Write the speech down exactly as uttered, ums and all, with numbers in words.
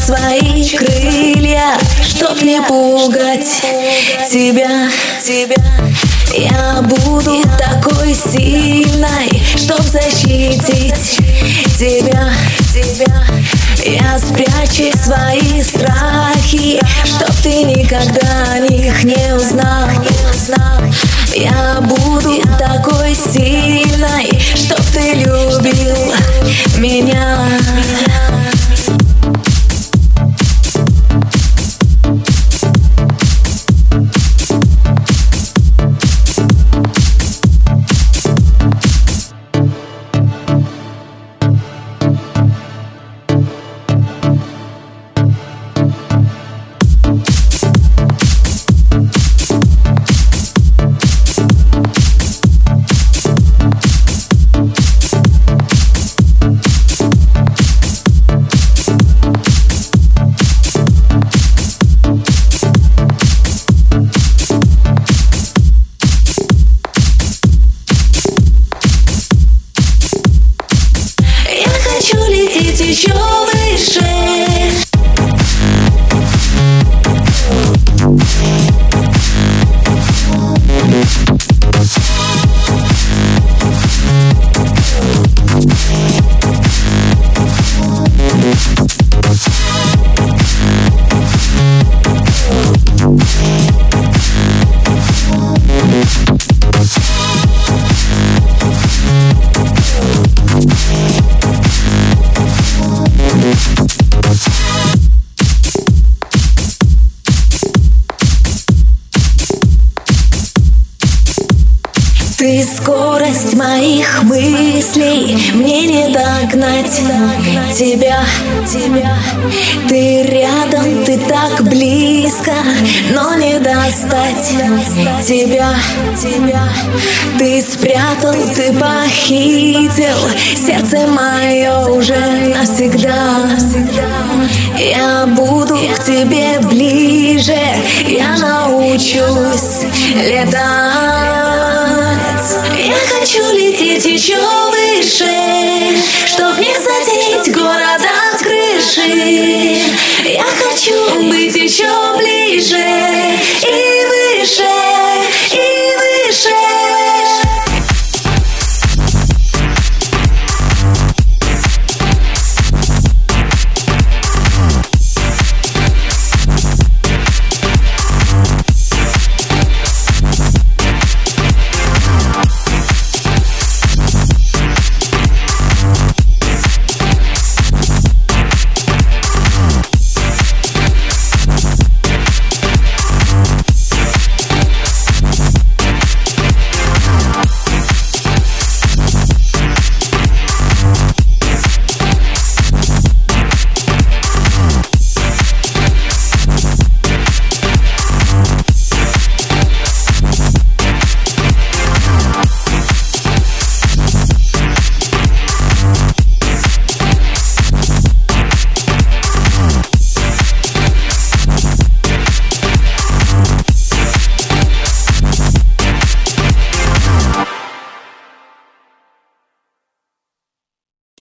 свои крылья, чтоб не пугать тебя, тебя. Я буду такой сильной, чтоб защитить тебя, тебя. Я спрячу свои страхи, чтоб ты никогда о них не узнал, не узнал. Я буду такой сильной, чтоб ты любил меня. Лететь еще выше. Ты скорость моих мыслей, мне не догнать тебя, тебя. Ты рядом, ты так близко, но не достать тебя, тебя. Ты спрятал, ты похитил сердце мое уже навсегда. Я буду к тебе ближе, я научусь летать. Я хочу лететь еще выше, чтоб не задеть города крыши. Я хочу быть еще